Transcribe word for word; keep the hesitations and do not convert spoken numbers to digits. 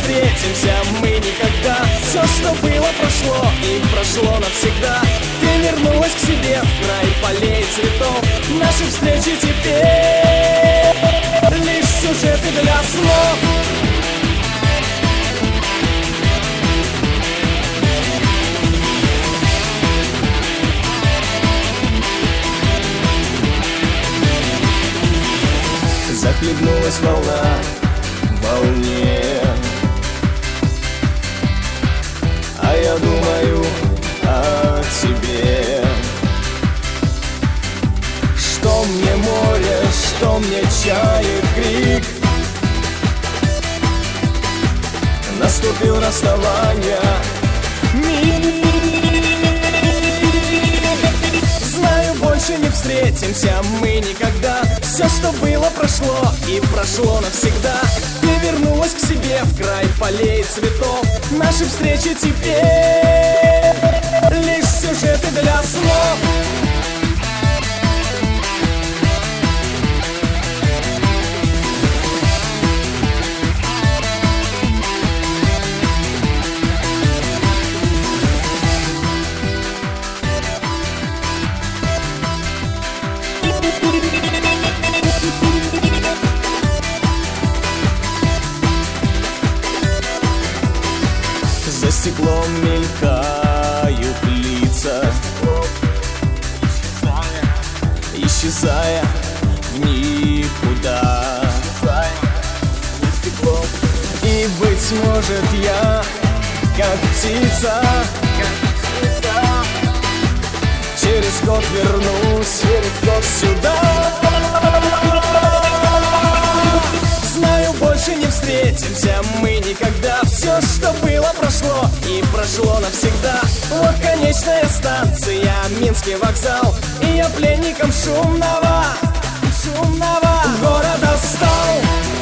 встретимся мы никогда. Все, что было, прошло и прошло навсегда. Ты вернулась к себе в край полей и цветов. Наши встречи теперь лишь сюжеты для снов. Захлебнулась волна в волне, а я думаю о тебе. Что мне море, что мне чаек крик. Наступил расставание миг. Знаю, больше не встретимся мы никогда. Все, что было, прошло и прошло навсегда. Ты вернулась к себе в край полей и цветов. Наши встречи теперь лишь сюжеты для снов. За стеклом мелькают лица, исчезая в никуда. И, быть может, я, как птица, через год вернусь сюда. Знаю, больше не встретимся мы никогда. Все, что было, прошло и прошло навсегда. Вот конечная станция, Минский вокзал, и я пленником шумного, шумного города стал.